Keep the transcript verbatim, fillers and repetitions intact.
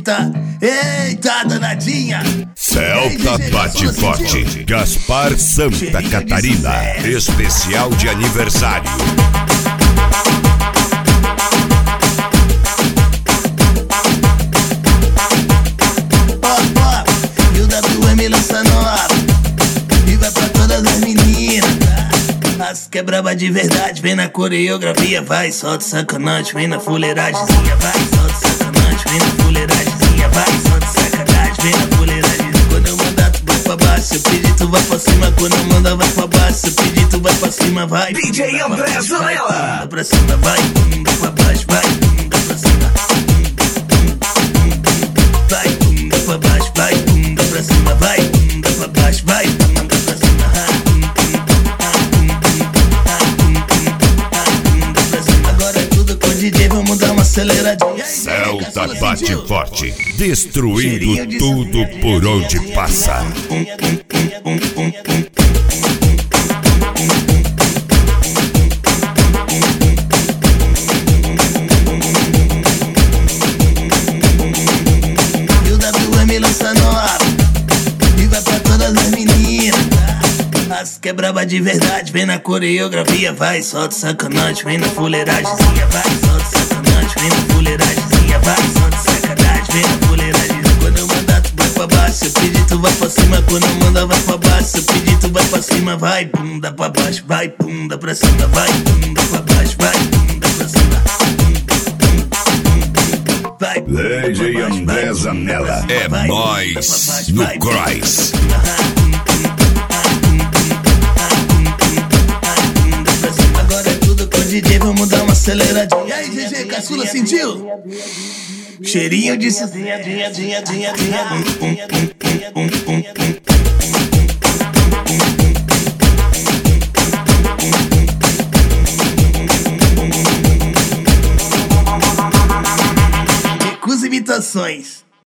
Eita, eita, danadinha. Celta bate forte. Gaspar Santa Catarina. Especial de aniversário. Ó, ó, e o W M lança nova e vai pra todas as meninas, tá? As que é braba de verdade, vem na coreografia, vai, solta sacanagem, vem na fuleiragemzinha, vai, solta sacanagem, vem na fuleiragemzinha, vai, solta sacanagem, vem na fuleiragemzinha. Quando eu mandar tu vai pra baixo, se eu pedir tu vai pra cima, quando eu mandar vai pra baixo, se eu pedir tu vai pra cima, vai. D J André Zanella. Vai pra cima, vai, bunda pra baixo, vai, bunda pra cima, vai, bunda pra baixo, vai, bunda pra cima, vai, bunda pra baixo, vai, bunda pra cima. Agora é tudo com o D J, vamos dar uma aceleradinha. Celta bate forte, destruindo tudo por onde passa. E o W M lança nova e vai pra todas as meninas, tá? As que é braba de verdade, vem na coreografia, vai, solta sacanagem, vem na fuleiragemzinha, vai, solta sacanagem, vem na fuleiragemzinha, vai, solta sacanagem, vem na fuleiragemzinha. Quando eu mandar tu vai pra baixo, se eu pedir tu vai pra cima, quando eu mandar vai pra baixo, se eu pedir tu vai pra cima, vai, bunda pra baixo, vai, bunda pra cima, vai, bunda pra baixo, vai, bunda pra cima. Vai, D J André Zanella. É nóis no Cross. Agora é tudo com o D J, vamos dar uma aceleradinha. E aí, G G, caçula, sentiu? Cheirinho de cizinha, dinha, dinha, dinha, dinha. Recusa imitações.